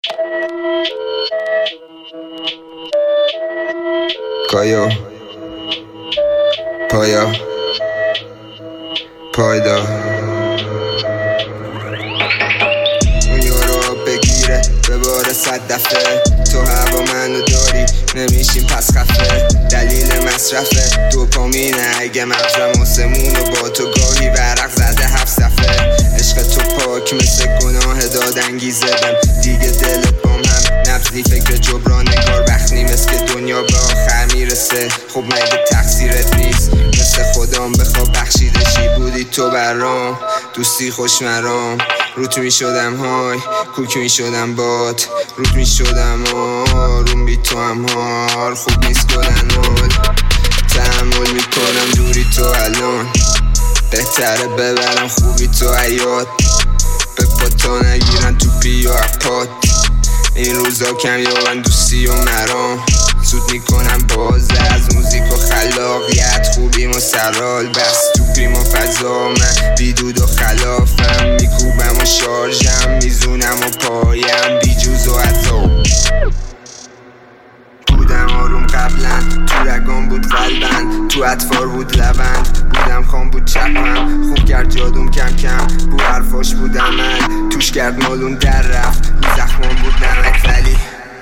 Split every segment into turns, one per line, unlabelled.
کایو پایا پایدا اون یارو بگیره به بار 100 دفعه تو هوا منو داری نمیشیم پس خفه دلیل مصرفه دوپامینه اگه مغزم آسمون و با تو گاهی ورق زده 7 صفحه عشق تو پاک مثل گناه داد انگیزه بم دیگه دلت بام هم نبضی فکر جبران نگار وقتی مثل که دنیا به آخر میرسه خب مگه تقصیرت نیست مثل خودم بخواب بخشیدشی بودی تو برام دوستی خوش مرام روت میشدم های کوک میشدم بات روت میشدم آروم بی تو هم هار خوب نیست گلن حال تحمل میکنم دوری تو الان بهتره ببرم خوبی تو حیات به پاتا نگیرن تو پیا پات این روزا کم یابن دوستی و مرام سود میکنم بازه از موزیک و خلاقیت خوبیم و سرال بس تو پیم و فضا من بیدود و خلافم میکوبم و شارژم میزونم و پایم بیجوز و عذاب بودم آروم قبلا تو رگام بود قلبن تو اطفار بود لبند بودم خام بود چپم خوب کرد جادوم کم کم بو حرفاش بود عمل توش کرد مالون در رفت زخمان بود نمک ولی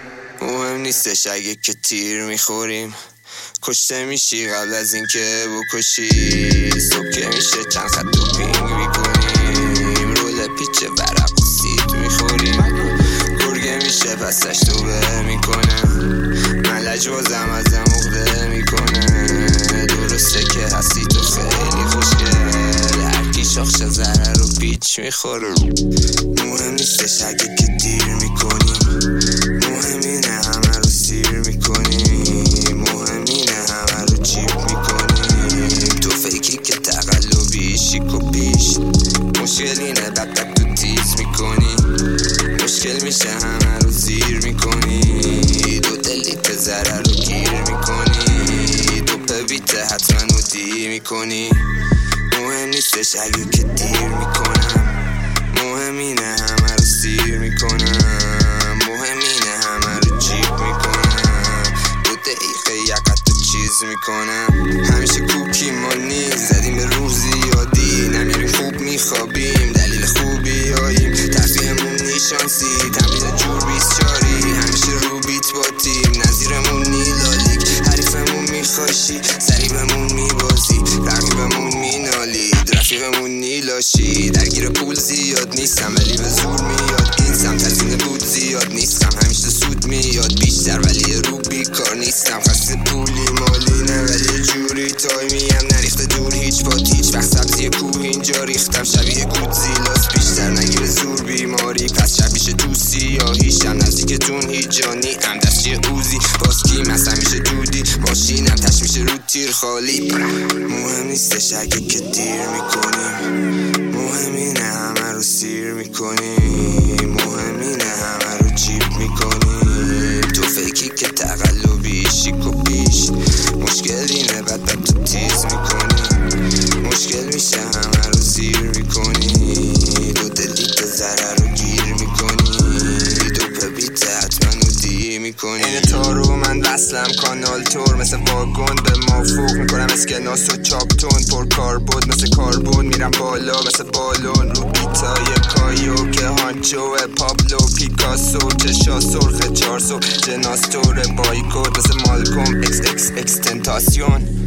مهم نیستش اگه که تیر میخوریم کشته میشی قبل از اینکه بکشی صبح که میشه چند خط دوپینگ میکنیم رول پیچه ورق و سیت میخوریم گرگه میشه پسش توبه میکنم من لجبازم ازم عقده میکنه درسته که هستی تو خیلی خوشگل هرکی شاخش ضرر رو پیچ میخوره مهم نیستش اگه که دیر میکنیم مهم اینه همه رو سیر میکنیم مهم اینه همه رو چیپ میکنیم تو فیکی که تقلبی شیک و پیش مشکل اینه بد تو تیز میکنی مشکل میشه همه رو زیر میکنی دو دلیت ضرر رو گیر میکنی دو پویته حتما رو دی میکنی مهم نیستش اگه که دیر میکنم مهم اینه همه رو سیر میکنم مهم اینه همه رو جیب میکنم 2 دقیقه یقت رو چیز میکنم همیشه کوکی ما نیز زدیم به روح زیادی نمیریم خوب میخوابیم دلیل خوبی هاییم تفریحمون نیشانسی تمرین جور 24 همیشه رو بیت با تیم نظیرمون نیلالیک حریفمون میخواشی سریبمون میبازی رقیبمون مینالید رفیقمون نیلاشی درگیر پول زیاد نیستم ولی به زور میاد این سمت از این بود زیاد نیستم همیشه سود میاد بیشتر ولی رو بیکار نیستم خسته پولی مالی نه ولی جوری تایمیم نریخته دور هیچ باد هیچ وقت سبزی کوه اینجا ریختم شبیه گودزیلاس بیشتر نگیر زور بیماری پس شبیشه تو سیاهیشم نزدیکتون هیچ جانی هم دستچیه اوزی باز کیم هست همیشه دودی ماشینم تش میشه رو تیر خالی مهم نیستش اگه که دیر میکنیم مهم اینه همه رو سیر میکنیم مهم اینه همه رو جیب میکنیم تو فیکی که تقلبی شیک و پیش مشکل اینه بد تو تیز میکنی مشکل میشه همه رو زیر میکنی دو دلیت ضرر رو گیر میکنی دو پبیت حتما رو دی میکنی این تارو من وصلم کانال تور مثل واگن به مافوق میکنم اسکناس و چاپتون پر کاربود مثل کاربون میرم بالا مثل بالون رو بیتای کایو که هانچو پابلو پیکاسو چشا سرخ 400 جناستور بایکود مثل مالکوم اکس اکس اکستنتاسیون